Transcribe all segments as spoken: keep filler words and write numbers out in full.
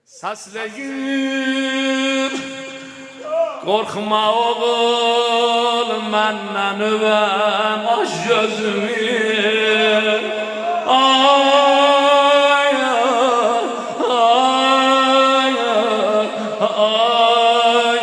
Səsləyir qorxma oğul məndən övəm aç gözümü. Ay ay ay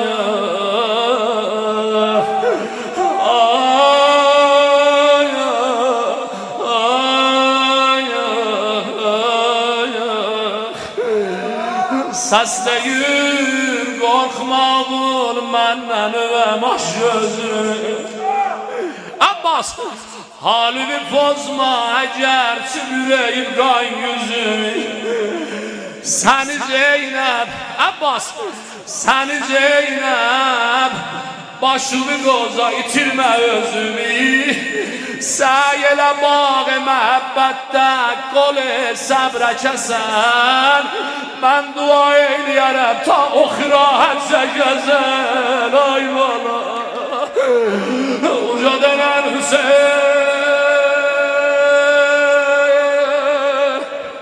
Səsləyir qorxma oğul məndən övəm aç gözümü. Abbas halimi pozma əgər çürəyim qan yüzümü. Səni Zeynəb Abbas səni Zeynəb başımı qoza itirmə özümü. Səy elə bağı məhəbbətdə qol səbrə kəsən. Mən dua eyləyərəm ta o xirahətsə gəzən. Ay bala uca dənən Hüseyin.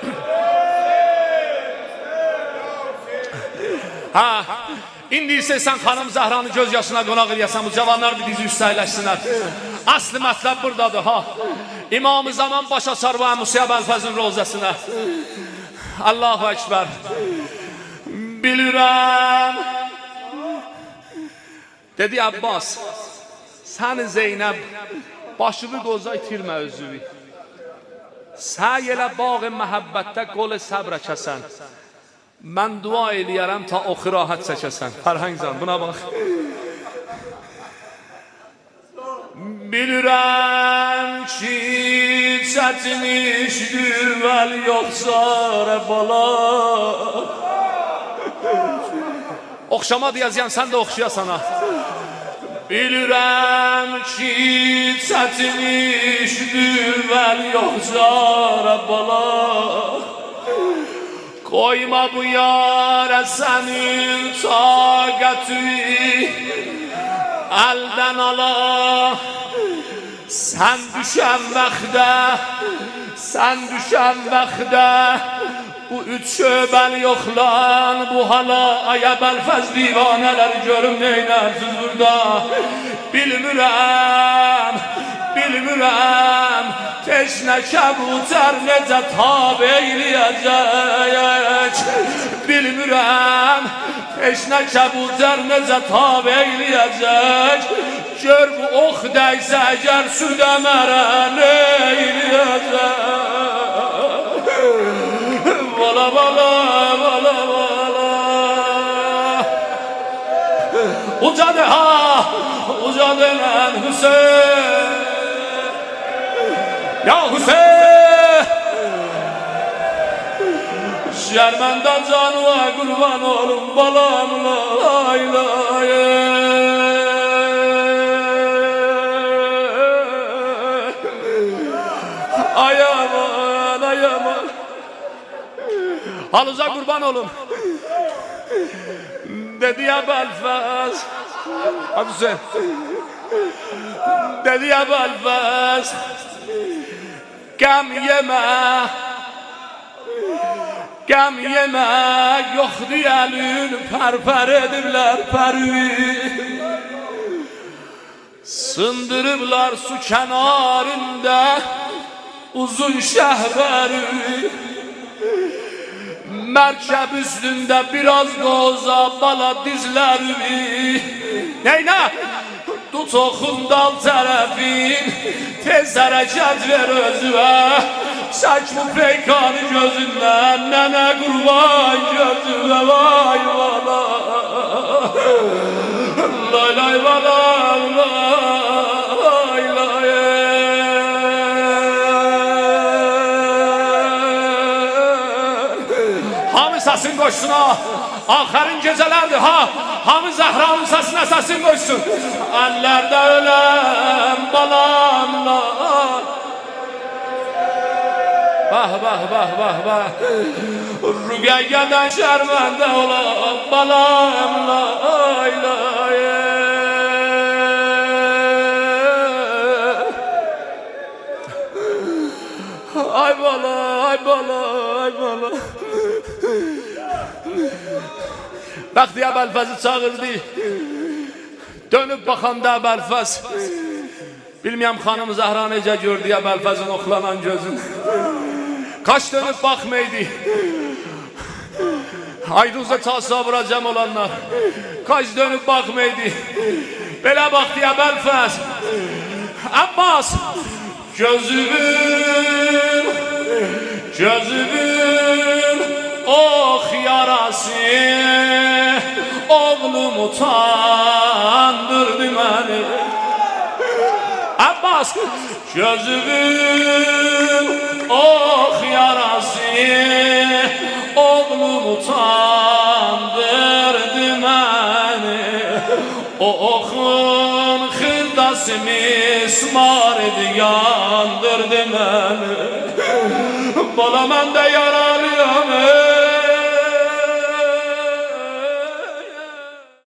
Ha, indi isə sən xanım Zəhranı göz yaşına qonaq eləyəsən, bu cavanlar bir dizi üstəyləşsinlər. Aslı mətləb buradadır ha. İmam-ı Zaman başa sarvaya Musiyyə Bəlfəzin rozəsinə. Allahu Ekber. Bilirəm. Dedi Abbas, səni Zeynəb başını qoza itirmə özünü. Səy elə bağı məhəbbətdə qol səbrə kəsən. Mən dua eləyərəm ta o xirahət çəkəsən. Fərhəngzən buna bax. Bilirəm ki çətin işdir vəl yoxsa bala. Oxşama deyəcəyəm, sən də oxşayasan ha. Bilirəm ki çətin işdir vəl yoxsa bala. Koyma bu yara sənin taqəti əldən ala. Sən düşən vaxtda, sən düşən vaxtda bu üç şöbəli yoxlan bu hala aya Bəlfəz divanələri görüm neynərsiniz burada. Bilmirəm, bilmirəm teşnə kəbutər necə tab eyləyəcək. Bilmirəm teşnə kəbutər necə tab eyləyəcək. Gör bu ox dəysə əgər südə mərə neyləyəcək. Vala vala vala vala. Ucadı ha, ucadı lan Hüseyin. Ya Hüseyin şərməndə canıva qurban olum balamla. Ay lay ay aman ay aman. Halıza qurban olun. Dedi ya Bəlfəz. Hadi Hüseyin. Dedi ya Bəlfəz. Qəm yemə, qəm yemə, yoxdur əlin, pər-pər edirlər pərvi. Sındırıblar su kənarında uzun şəhbəri. Mərkəb üstündə biraz qoza bala dizlərimi. Neynə? Tut oxun dal tərəfin, tez hərəkət ver özüvə. Çək bu peykanı gözündən, nənə qurban gözüvə. Vay vala, lay lay vala, lay lay. Hamı səsin qoşsun ha, axərin gecələrdir ha. Hamı Zəhranın səsinə səsin qoşsun. Əllərdə öləm balamla. Bah bah bah bah bah. Rüqəyyədən şərməndə olam balamla. Ay lay. Ay bala, ay bala, ay bala. Vaxtı Əbəlfəzi çağırdı. Dönüb baxanda Əbəlfəz, bilməyəm xanım Zəhra necə gördü Əbəlfəzin oxlanan gözünü. Kaç dönüb baxmaydı. Aydınca tasavvura cəm olanlar. Kaç dönüb baxmaydı. Belə baxdı Əbəlfəz. Abbas, gözümün, gözümün ox yarası, oğlum utandırdı məni. Abbas, gözümün ox yarası, oğlum utandırdı məni. O oxun xırdası mismar idi, yandırdı məni. Bala məndə yara